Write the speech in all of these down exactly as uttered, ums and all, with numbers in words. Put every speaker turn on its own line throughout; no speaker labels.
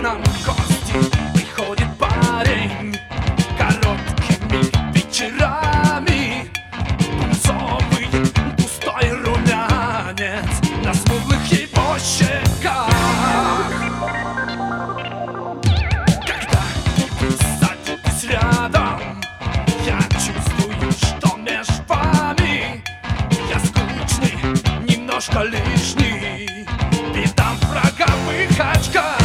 нам в гости приходит парень короткими вечерами. Пунцовый густой румянец на смуглых его щеках. Когда вы садитесь рядом, я чувствую, что меж вами я скучный, немножко лишний, видам в роговых очках.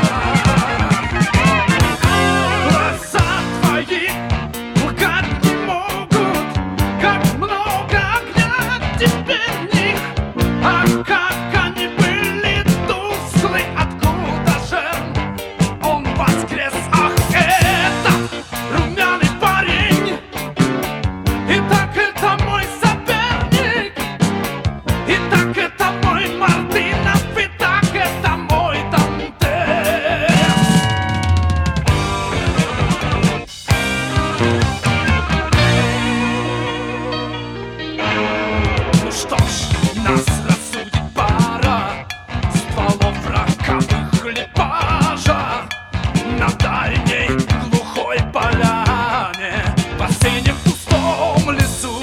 Глаза твои лгать не могут, как много огня теперь в них. А как они были тусклы, откуда же он воскрес? Ах, это румяный парень, и так это мой соперник, и так это мой Мартынов, и так это мой Дантес. Ну что ж, нас рассудит пара стволов раковых лепажа на дальней глухой поляне в осеннем пустом лесу.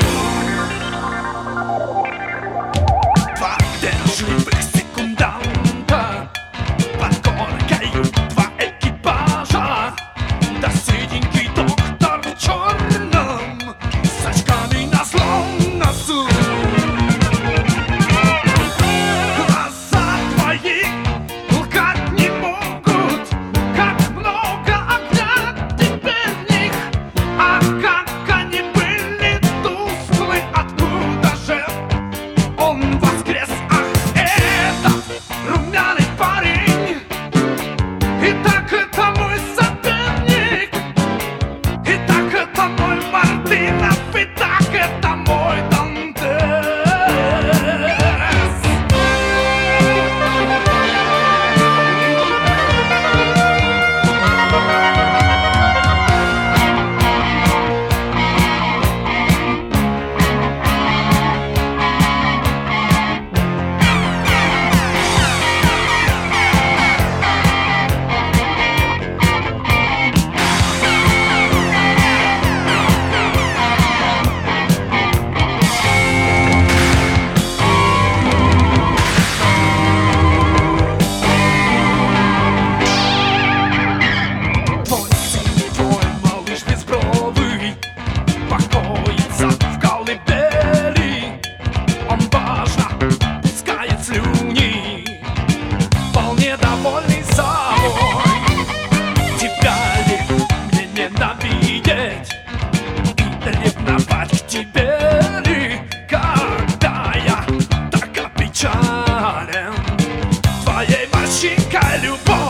Два вежливых секунданта под горкою, два экипажа, да седенький доктор в черном с очками на злом носу. Глаза твои лгать не могут, как много огня теперь в них. А как они были тусклы, откуда же он воскрес? Ах, это румяный парень, и так это мой соперник, и так это мой Мартынов, и так это мой Дантес. Твой синевой малыш безбровый покоится в колыбели. Он важно пускает слюни, вполне довольный собой. Тебя ли мне ненавидеть и ревновать к тебе ли, когда я так опечален твоей морщинкой, любовь?